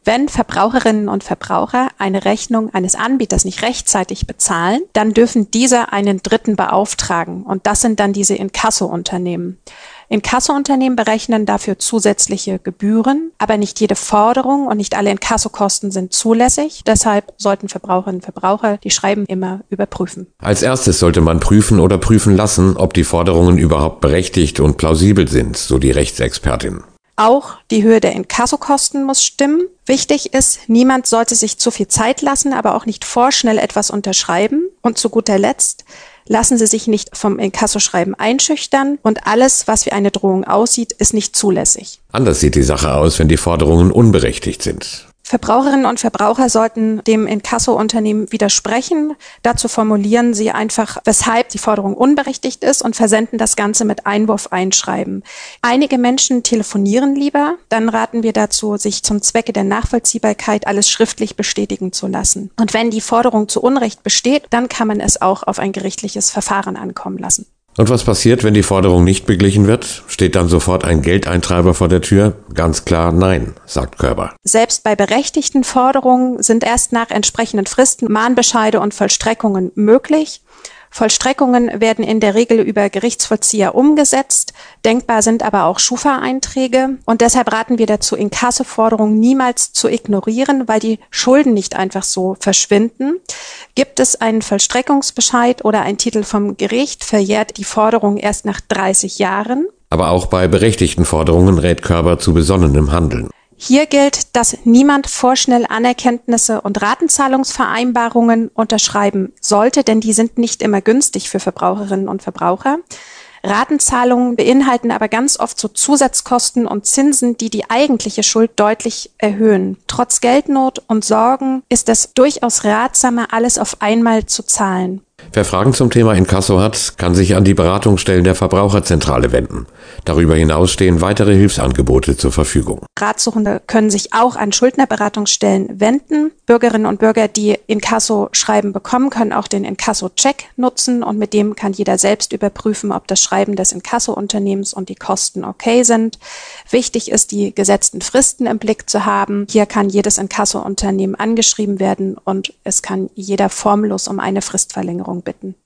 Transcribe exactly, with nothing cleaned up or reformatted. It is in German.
Wenn Verbraucherinnen und Verbraucher eine Rechnung eines Anbieters nicht rechtzeitig bezahlen, dann dürfen diese einen Dritten beauftragen. Und das sind dann diese Inkasso-Unternehmen. Inkasso-Unternehmen berechnen dafür zusätzliche Gebühren, aber nicht jede Forderung und nicht alle Inkassokosten sind zulässig. Deshalb sollten Verbraucherinnen und Verbraucher die Schreiben immer überprüfen. Als erstes sollte man prüfen oder prüfen lassen, ob die Forderungen überhaupt berechtigt und plausibel sind, so die Rechtsexpertin. Auch die Höhe der Inkassokosten muss stimmen. Wichtig ist, niemand sollte sich zu viel Zeit lassen, aber auch nicht vorschnell etwas unterschreiben. Und zu guter Letzt, lassen Sie sich nicht vom Inkassoschreiben einschüchtern und alles, was wie eine Drohung aussieht, ist nicht zulässig. Anders sieht die Sache aus, wenn die Forderungen unberechtigt sind. Verbraucherinnen und Verbraucher sollten dem Inkasso-Unternehmen widersprechen. Dazu formulieren sie einfach, weshalb die Forderung unberechtigt ist und versenden das Ganze mit Einwurf-Einschreiben. Einige Menschen telefonieren lieber. Dann raten wir dazu, sich zum Zwecke der Nachvollziehbarkeit alles schriftlich bestätigen zu lassen. Und wenn die Forderung zu Unrecht besteht, dann kann man es auch auf ein gerichtliches Verfahren ankommen lassen. Und was passiert, wenn die Forderung nicht beglichen wird? Steht dann sofort ein Geldeintreiber vor der Tür? Ganz klar nein, sagt Körber. Selbst bei berechtigten Forderungen sind erst nach entsprechenden Fristen Mahnbescheide und Vollstreckungen möglich. Vollstreckungen werden in der Regel über Gerichtsvollzieher umgesetzt. Denkbar sind aber auch Schufa-Einträge. Und deshalb raten wir dazu, Inkassoforderungen niemals zu ignorieren, weil die Schulden nicht einfach so verschwinden. Gibt es einen Vollstreckungsbescheid oder einen Titel vom Gericht, verjährt die Forderung erst nach dreißig Jahren. Aber auch bei berechtigten Forderungen rät Körber zu besonnenem Handeln. Hier gilt, dass niemand vorschnell Anerkenntnisse und Ratenzahlungsvereinbarungen unterschreiben sollte, denn die sind nicht immer günstig für Verbraucherinnen und Verbraucher. Ratenzahlungen beinhalten aber ganz oft so Zusatzkosten und Zinsen, die die eigentliche Schuld deutlich erhöhen. Trotz Geldnot und Sorgen ist es durchaus ratsamer, alles auf einmal zu zahlen. Wer Fragen zum Thema Inkasso hat, kann sich an die Beratungsstellen der Verbraucherzentrale wenden. Darüber hinaus stehen weitere Hilfsangebote zur Verfügung. Ratsuchende können sich auch an Schuldnerberatungsstellen wenden. Bürgerinnen und Bürger, die Inkasso-Schreiben bekommen, können auch den Inkasso-Check nutzen und mit dem kann jeder selbst überprüfen, ob das Schreiben des Inkasso-Unternehmens und die Kosten okay sind. Wichtig ist, die gesetzten Fristen im Blick zu haben. Hier kann jedes Inkasso-Unternehmen angeschrieben werden und es kann jeder formlos um eine Fristverlängerung bitten.